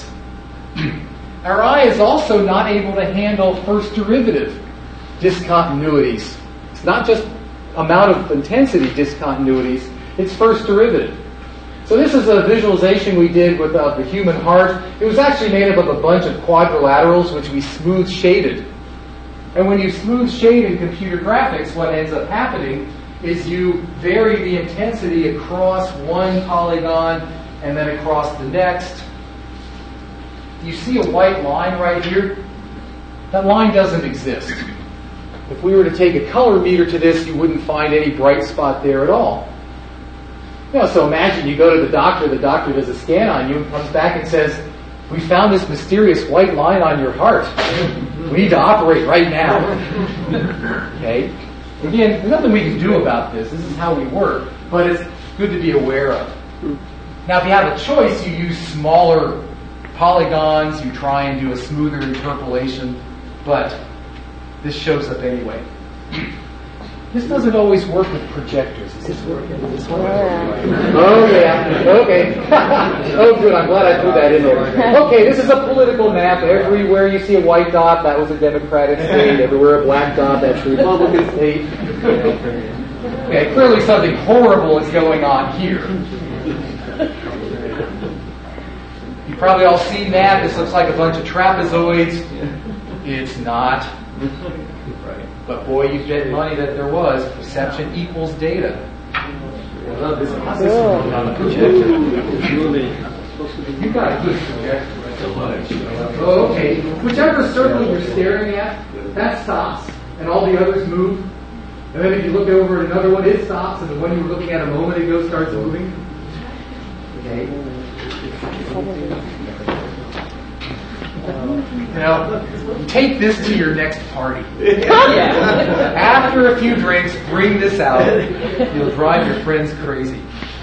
Our eye is also not able to handle first derivative discontinuities. It's not just amount of intensity discontinuities, it's first derivative. So this is a visualization we did with uh, the human heart. It was actually made up of a bunch of quadrilaterals which we smooth shaded. And when you smooth shade in computer graphics, what ends up happening is you vary the intensity across one polygon and then across the next. You see a white line right here? That line doesn't exist. If we were to take a color meter to this, you wouldn't find any bright spot there at all. You know, so imagine you go to the doctor, the doctor does a scan on you and comes back and says, "We found this mysterious white line on your heart. We need to operate right now." Okay? Again, there's nothing we can do about this. This is how we work. But it's good to be aware of. Now, if you have a choice, you use smaller polygons, you try and do a smoother interpolation, but this shows up anyway. This doesn't always work with projectors. Is this working with this one? Oh, yeah. Okay. Oh, good. I'm glad I threw that in there. Okay, this is a political map. Everywhere you see a white dot, that was a Democratic state. Everywhere a black dot, that's a Republican state. Okay, clearly something horrible is going on here. You've probably all seen that. This looks like a bunch of trapezoids. It's not. But boy, you bet money that there was. Perception equals data. I love this. How's this working on the projector? You got a good projector. Oh, okay. Whichever circle you're staring at, that stops. And all the others move. And then if you look over at another one, it stops. And the one you were looking at a moment ago starts moving. Okay. You know, take this to your next party. After a few drinks, bring this out. You'll drive your friends crazy.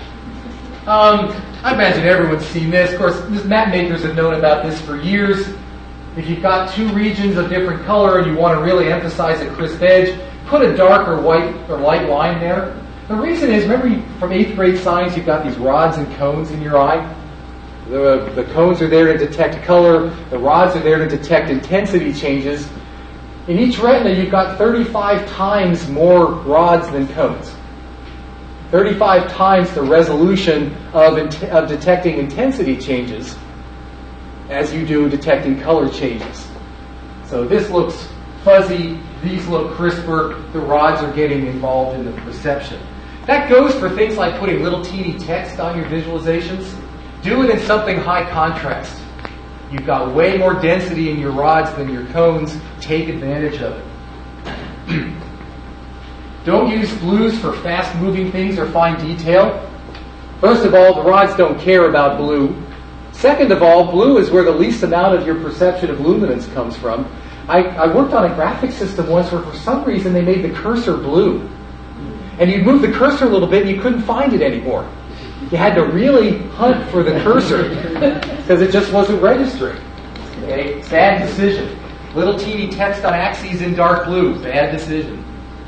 Um, I imagine everyone's seen this. Of course, map makers have known about this for years. If you've got two regions of different color and you want to really emphasize a crisp edge, put a dark or white or light line there. The reason is, remember you, from eighth grade science, you've got these rods and cones in your eye. The, the cones are there to detect color. The rods are there to detect intensity changes. In each retina, you've got thirty-five times more rods than cones. thirty-five times the resolution of, of detecting intensity changes as you do detecting color changes. So this looks fuzzy. These look crisper. The rods are getting involved in the perception. That goes for things like putting little teeny text on your visualizations. Do it in something high contrast. You've got way more density in your rods than your cones. Take advantage of it. Don't use blues for fast-moving things or fine detail. First of all, the rods don't care about blue. Second of all, blue is where the least amount of your perception of luminance comes from. I, I worked on a graphic system once where for some reason they made the cursor blue. And you'd move the cursor a little bit and you couldn't find it anymore. You had to really hunt for the cursor because it just wasn't registering. Okay? Bad decision. Little teeny text on axes in dark blue. Bad decision.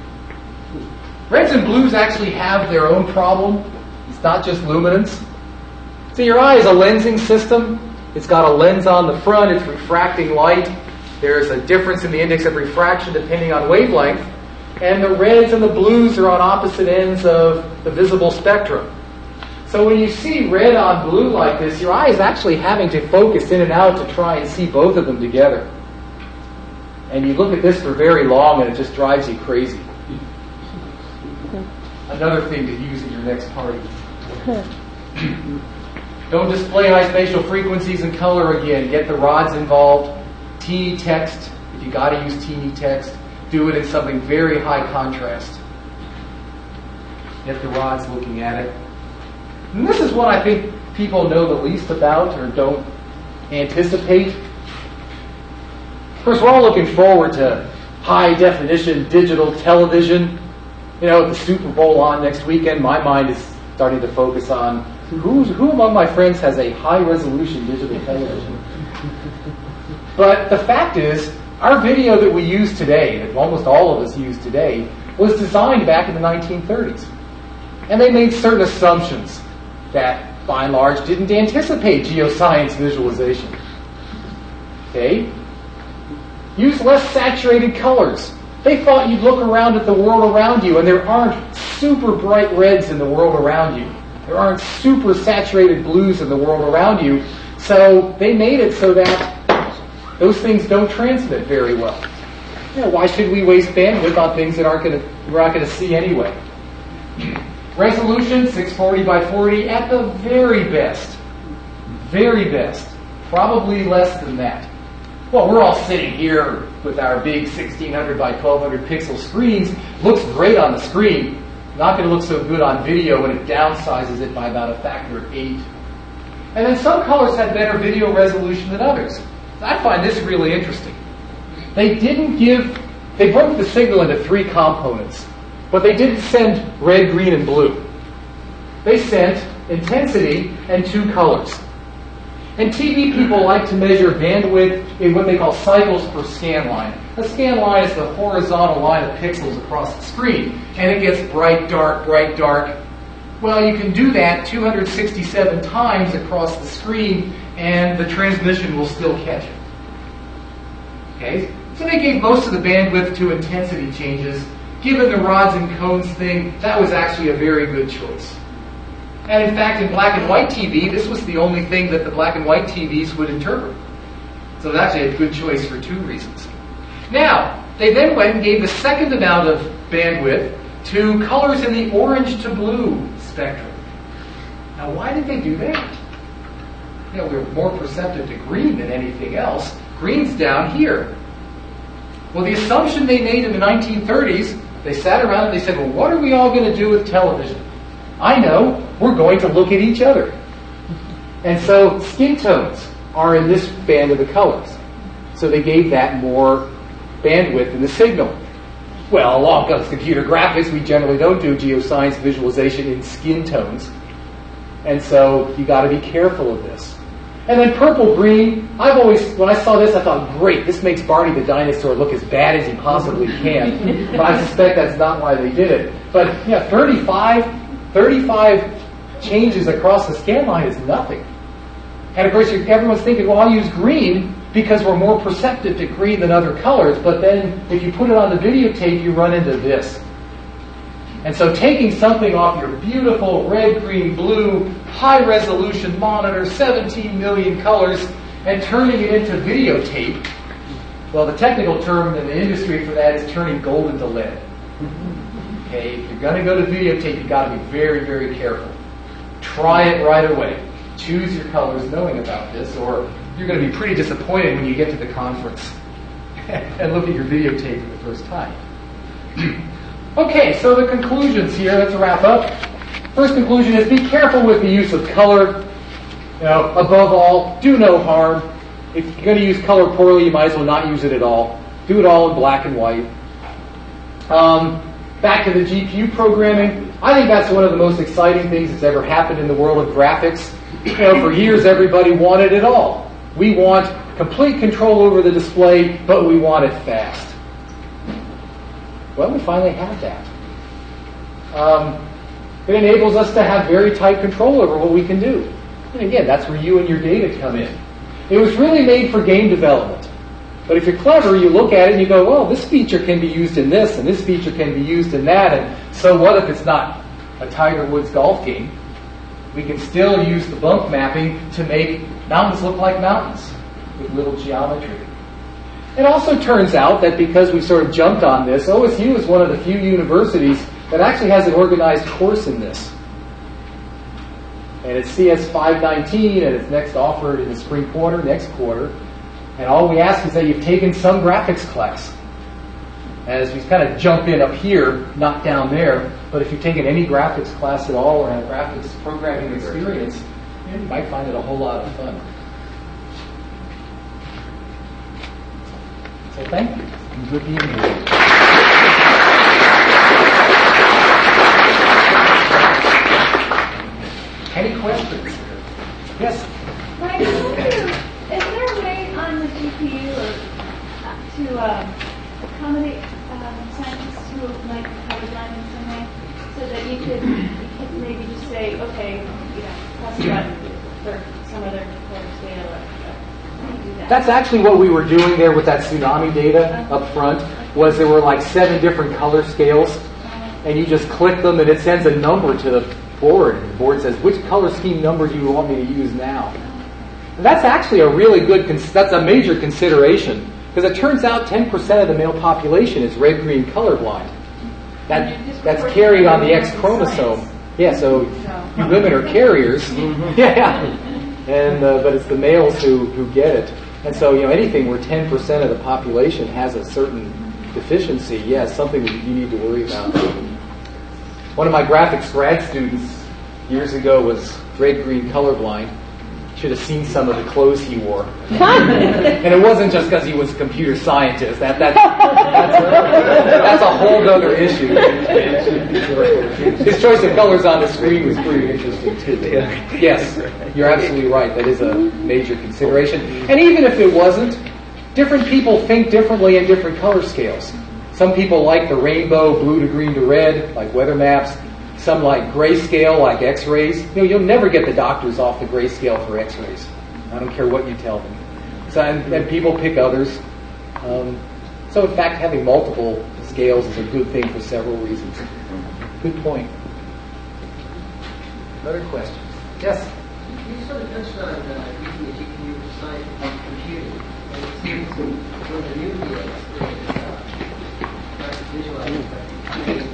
Reds and blues actually have their own problem. It's not just luminance. So your eye is a lensing system. It's got a lens on the front. It's refracting light. There's a difference in the index of refraction depending on wavelength. And the reds and the blues are on opposite ends of the visible spectrum. So when you see red on blue like this, your eye is actually having to focus in and out to try and see both of them together. And you look at this for very long and it just drives you crazy. Another thing to use at your next party. Don't display high spatial frequencies and color again. Get the rods involved. Teeny text, if you got to use teeny text. do it in something very high contrast. If the rod's looking at it. And this is what I think people know the least about or don't anticipate. Of course, we're all looking forward to high-definition digital television. You know, with the Super Bowl on next weekend, my mind is starting to focus on who's, who among my friends has a high-resolution digital television. But the fact is, our video that we use today, that almost all of us use today, was designed back in the nineteen thirties. And they made certain assumptions that, by and large, didn't anticipate geoscience visualization. Okay? Use less saturated colors. They thought you'd look around at the world around you, and there aren't super bright reds in the world around you. There aren't super saturated blues in the world around you. So they made it so that those things don't transmit very well. You know, why should we waste bandwidth on things that aren't going to we're not going to see anyway? Resolution six forty by forty at the very best. Very best. Probably less than that. Well, we're all sitting here with our big sixteen hundred by twelve hundred pixel screens. Looks great on the screen. Not going to look so good on video when it downsizes it by about a factor of eight. And then some colors had better video resolution than others. I find this really interesting. They didn't give, they broke the signal into three components, but they didn't send red, green, and blue. They sent intensity and two colors. And T V people like to measure bandwidth in what they call cycles per scan line. A scan line is the horizontal line of pixels across the screen, and it gets bright, dark, bright, dark. Well, you can do that two hundred sixty-seven times across the screen, and the transmission will still catch it. Okay? So they gave most of the bandwidth to intensity changes. Given the rods and cones thing, that was actually a very good choice. And in fact, in black and white T V, this was the only thing that the black and white T Vs would interpret. So that's actually a good choice for two reasons. Now, they then went and gave the second amount of bandwidth to colors in the orange to blue spectrum. Now, why did they do that? You know, we're more perceptive to green than anything else. Green's down here. Well, the assumption they made in the nineteen thirties, they sat around and they said, well, what are we all going to do with television? I know, we're going to look at each other. And so skin tones are in this band of the colors. So they gave that more bandwidth in the signal. Well, along comes computer graphics. We generally don't do geoscience visualization in skin tones. And so you got to be careful of this. And then purple green, I've always, when I saw this, I thought, great, this makes Barney the dinosaur look as bad as he possibly can. But I suspect that's not why they did it. But yeah, thirty-five, thirty-five changes across the scan line is nothing. And of course, everyone's thinking, well, I'll use green because we're more perceptive to green than other colors. But then if you put it on the videotape, you run into this. And so taking something off your beautiful red, green, blue, high-resolution monitor, seventeen million colors, and turning it into videotape, well, the technical term in the industry for that is turning gold into lead. Okay, if you're going to go to videotape, you've got to be very, very careful. Try it right away. Choose your colors knowing about this, or you're going to be pretty disappointed when you get to the conference and look at your videotape for the first time. Okay, so the conclusions here, let's wrap up. First conclusion is be careful with the use of color. You know, above all, do no harm. If you're going to use color poorly, you might as well not use it at all. Do it all in black and white. Um, back to the G P U programming. I think that's one of the most exciting things that's ever happened in the world of graphics. You know, for years everybody wanted it all. We want complete control over the display, but we want it fast. Well, we finally have that. Um, it enables us to have very tight control over what we can do. And again, that's where you and your data come in. It was really made for game development. But if you're clever, you look at it and you go, well, this feature can be used in this, and this feature can be used in that, and so what if it's not a Tiger Woods golf game? We can still use the bump mapping to make mountains look like mountains with little geometry. It also turns out that because we sort of jumped on this, O S U is one of the few universities that actually has an organized course in this. And it's C S five nineteen, and it's next offered in the spring quarter, next quarter. And all we ask is that you've taken some graphics class. as we kind of jump in up here, not down there. But if you've taken any graphics class at all or have graphics programming experience, you might find it a whole lot of fun. So thank you. It's good being here. Any questions? Yes? Mike, I wonder, is there a way on the G P U or, uh, to uh, accommodate um, scientists who might be colorblind in some way, so that you could, you could maybe just say, okay, you know, press a button for some other color scale or, or do that? That's actually what we were doing there with that tsunami data up front, was there were like seven different color scales, and you just click them and it sends a number to the board. The board says, which color scheme number do you want me to use now? And that's actually a really good, cons- that's a major consideration, because it turns out ten percent of the male population is red-green colorblind. That, that's carried on the X chromosome. Yeah, so you women are carriers. Yeah, and uh, but it's the males who, who get it. And so, you know, anything where ten percent of the population has a certain deficiency, yeah, something that you need to worry about. One of my graphics grad students years ago was red-green colorblind. Should have seen some of the clothes he wore. And it wasn't just because he was a computer scientist. That, that, that's, that's a whole other issue. His choice of colors on the screen was pretty interesting, too. Yes, you're absolutely right. That is a major consideration. And even if it wasn't, different people think differently in different color scales. Some people like the rainbow, blue to green to red, like weather maps. Some like grayscale, like X-rays. You know, you'll never get the doctors off the grayscale for X-rays. I don't care what you tell them. So, and, and people pick others. Um, so, in fact, having multiple scales is a good thing for several reasons. Good point. Another question? Yes? You sort of touched on uh, using the G P U for science and computing. And it seems one of the new fields is uh, trying to visualize computing.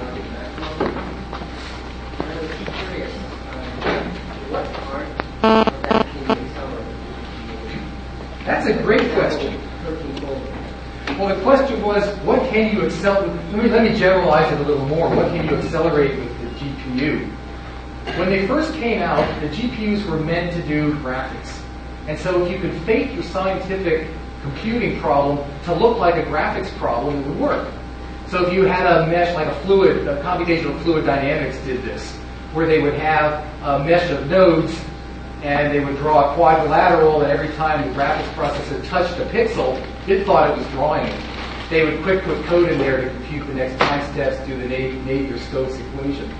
That's a great question. Well, the question was, what can you accelerate? Let me, let me generalize it a little more. What can you accelerate with the G P U? When they first came out, the G P Us were meant to do graphics. And so if you could fake your scientific computing problem to look like a graphics problem, it would work. So if you had a mesh like a fluid, a computational fluid dynamics did this, where they would have a mesh of nodes and they would draw a quadrilateral, and every time the graphics processor touched a pixel, it thought it was drawing it. They would quick put code in there to compute the next time steps, do the Navier-Stokes equation.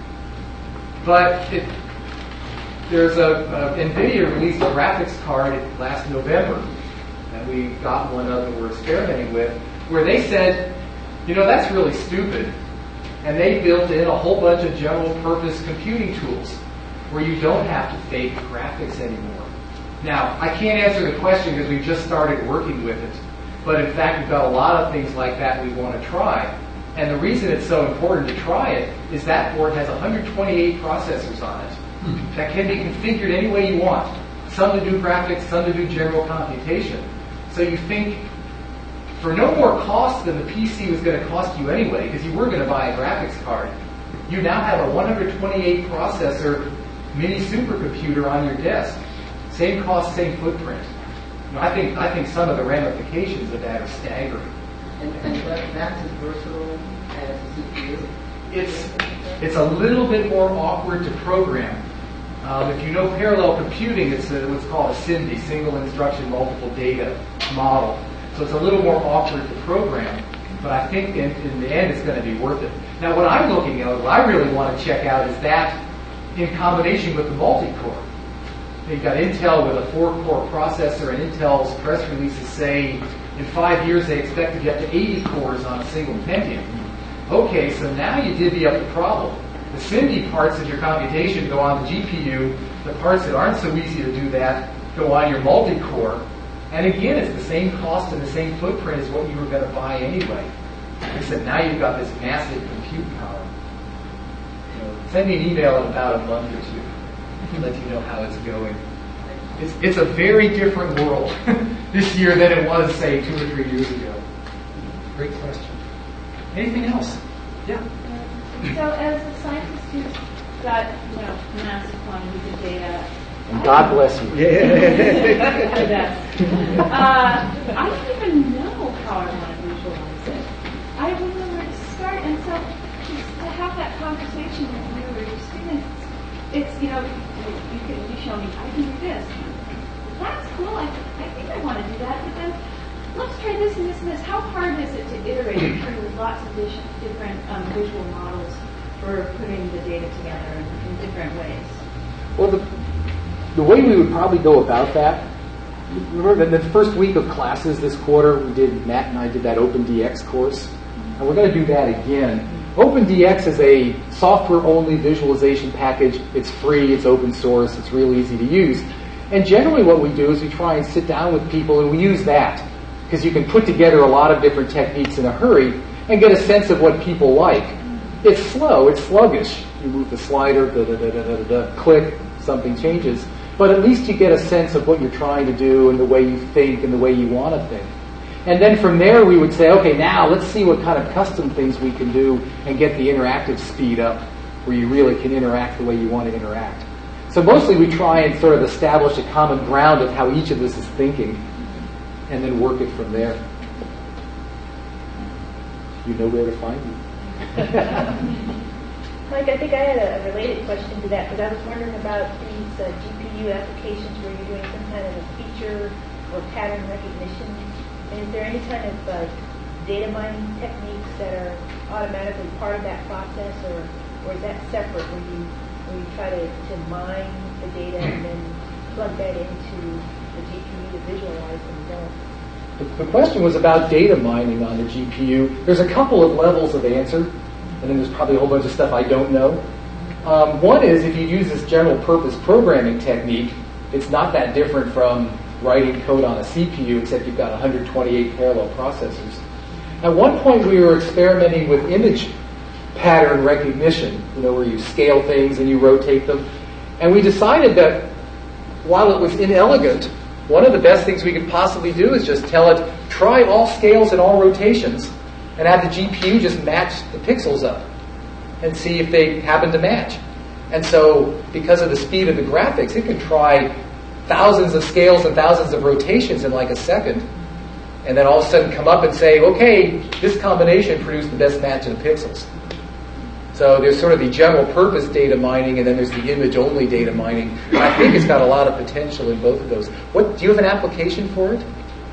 But it, there's a, a NVIDIA released a graphics card last November, and we got one of them we're experimenting with, where they said, you know, that's really stupid. And they built in a whole bunch of general purpose computing tools where you don't have to fake graphics anymore. Now, I can't answer the question because we just started working with it. But in fact, we've got a lot of things like that we want to try. And the reason it's so important to try it is that board has one hundred twenty-eight processors on it that can be configured any way you want. Some to do graphics, some to do general computation. So you think, for no more cost than the P C was going to cost you anyway, because you were going to buy a graphics card, you now have a one hundred twenty-eight processor mini supercomputer on your desk. Same cost, same footprint. You know, I think I think some of the ramifications of that are staggering. And, and that, that's as versatile as a C P U? It's it's a little bit more awkward to program. Um, if you know parallel computing, it's a, what's called a S I M D, single instruction multiple data model. So it's a little more awkward to program, but I think in, in the end it's going to be worth it. Now what I'm looking at, what I really want to check out is that in combination with the multi-core. You've got Intel with a four-core processor, and Intel's press releases say in five years they expect to get to eighty cores on a single Pentium. Okay, so now you divvy up the problem. The S I M D parts of your computation go on the G P U. The parts that aren't so easy to do that go on your multi-core. And again, it's the same cost and the same footprint as what you were going to buy anyway. Except now you've got this massive compute power. You know, send me an email in about a month or two to let you know how it's going. It's, it's a very different world this year than it was, say, two or three years ago. Great question. Anything else? Yeah. So as a scientist who's got, you know, massive quantities of data, And God bless you. I guess. Uh, I don't even know how I want to visualize it. I wouldn't know where to start, and so just to have that conversation with you or your students, it's, you know, you can you show me, I can do this. That's cool. I, I think I want to do that, but then let's try this and this and this. How hard is it to iterate through lots of dis- different um, visual models for putting the data together in, in different ways? Well, the, the way we would probably go about that, remember that the first week of classes this quarter, we did, Matt and I did that OpenDX course, and we're going to do that again. OpenDX is a software-only visualization package. It's free, it's open source, it's real easy to use. And generally what we do is we try and sit down with people and we use that, because you can put together a lot of different techniques in a hurry and get a sense of what people like. It's slow, it's sluggish. You move the slider, da da da da da da, click, something changes. But at least you get a sense of what you're trying to do and the way you think and the way you want to think. And then from there we would say, okay, now let's see what kind of custom things we can do and get the interactive speed up where you really can interact the way you want to interact. So mostly we try and sort of establish a common ground of how each of us is thinking and then work it from there. You know where to find me. Mike, I think I had a related question to that, because I was wondering about these uh, G P U applications where you're doing some kind of a feature or pattern recognition. And is there any kind of uh, data mining techniques that are automatically part of that process, or, or is that separate where you where you try to, to mine the data and then plug that into the G P U to visualize the results? The, the question was about data mining on the G P U. There's a couple of levels of answer. And then there's probably a whole bunch of stuff I don't know. Um, one is if you use this general purpose programming technique, it's not that different from writing code on a C P U, except you've got one hundred twenty-eight parallel processors. At one point we were experimenting with image pattern recognition, you know, where you scale things and you rotate them. And we decided that while it was inelegant, one of the best things we could possibly do is just tell it, try all scales and all rotations, and have the G P U just match the pixels up and see if they happen to match. And so, because of the speed of the graphics, it can try thousands of scales and thousands of rotations in like a second, and then all of a sudden come up and say, okay, this combination produced the best match of the pixels. So there's sort of the general purpose data mining, and then there's the image-only data mining. And I think it's got a lot of potential in both of those. What, do you have an application for it?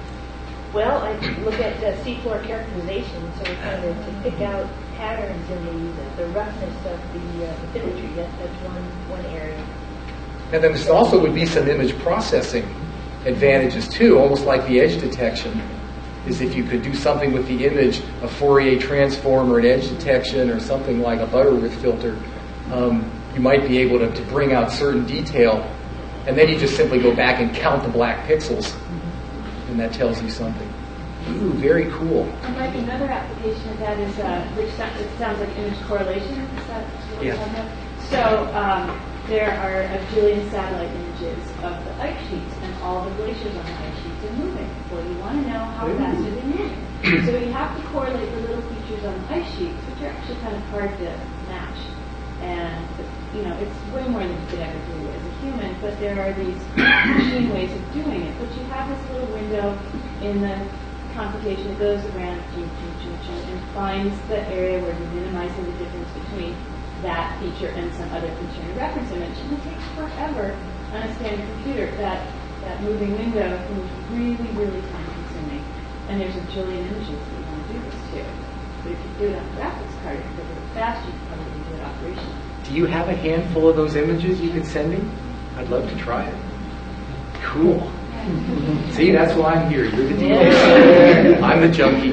Well, I look at uh, seafloor characterization, so we kind of to pick out patterns in the the roughness of the uh, the imagery. That, that's one one area. And then there also would be some image processing advantages too, almost like the edge detection, is if you could do something with the image, a Fourier transform or an edge detection or something like a Butterworth filter, um, you might be able to, to bring out certain detail, and then you just simply go back and count the black pixels. And that tells you something. Ooh, very cool. And like another application of that is, uh, which sounds, it sounds like image correlation. Is that what you're talking about? So um, there are a jillion satellite images of the ice sheets, and all the glaciers on the ice sheets are moving. Well, you want to know how fast are they moving. So you have to correlate the little features on the ice sheets, which are actually kind of hard to match. And, you know, it's way more than you could ever do as a human, but there are these machine ways of doing it. But you have this little window in the computation that goes around and finds the area where you're minimizing the difference between that feature and some other feature in a reference image. And it takes forever on a standard computer. That, that moving window can be really, really time consuming. And there's a jillion images that you want to do this to. But if you do it on a graphics card, it's a little fast, you can probably do it operationally. Do you have a handful of those images you can send me? I'd love to try it. Cool. See, that's why I'm here. You're the dealer. I'm the junkie.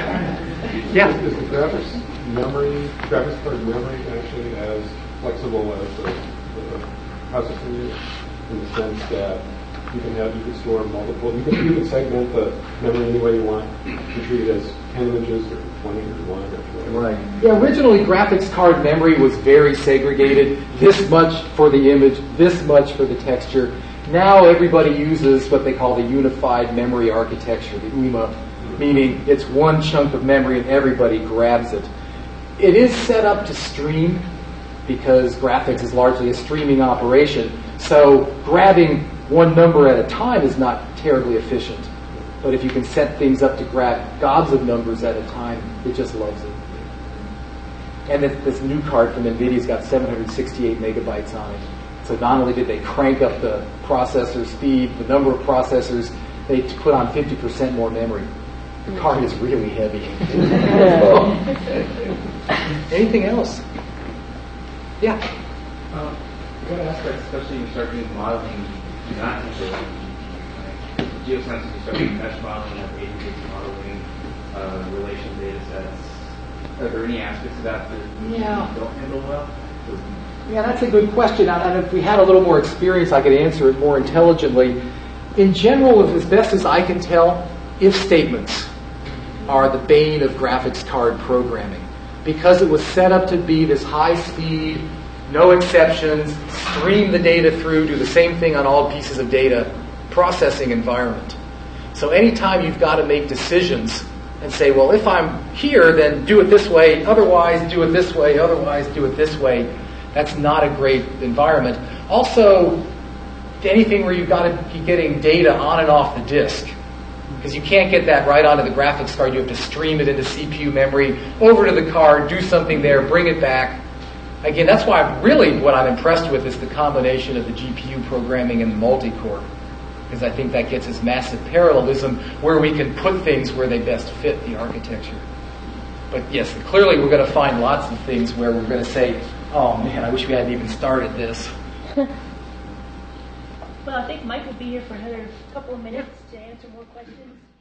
Yeah. Is the graphics memory, graphics card memory actually as flexible as the, the processing unit, in the sense that you can have, you can store multiple, you can, you can segment the memory any way you want. You treat it as ten images or twenty or one or whatever. Right. Yeah, originally graphics card memory was very segregated. This much for the image, this much for the texture. Now everybody uses what they call the unified memory architecture, the U M A, meaning it's one chunk of memory and everybody grabs it. It is set up to stream because graphics is largely a streaming operation, so grabbing one number at a time is not terribly efficient. But if you can set things up to grab gobs of numbers at a time, it just loves it. And this, this new card from NVIDIA's got seven hundred sixty-eight megabytes on it. So not only did they crank up the processor speed, the number of processors, they put on fifty percent more memory. The card is really heavy. Anything else? Yeah. Um, what aspects, especially when you start doing modeling, do not consider like geosciences? You start doing mesh modeling, like agent-based modeling, uh, relation data sets. Are there any aspects of that that Yeah. you don't handle well? Yeah, that's a good question. And if we had a little more experience, I could answer it more intelligently. In general, as best as I can tell, if statements are the bane of graphics card programming. Because it was set up to be this high speed, no exceptions, stream the data through, do the same thing on all pieces of data, processing environment. So anytime you've got to make decisions and say, well, if I'm here, then do it this way, otherwise do it this way, otherwise do it this way, that's not a great environment. Also, anything where you've got to be getting data on and off the disk, because you can't get that right onto the graphics card. You have to stream it into C P U memory, over to the card, do something there, bring it back. Again, that's why really what I'm impressed with is the combination of the G P U programming and the multi-core, because I think that gets us massive parallelism where we can put things where they best fit the architecture. But yes, clearly we're going to find lots of things where we're going to say, oh man, I wish we hadn't even started this. Well, I think Mike will be here for another couple of minutes to answer more questions.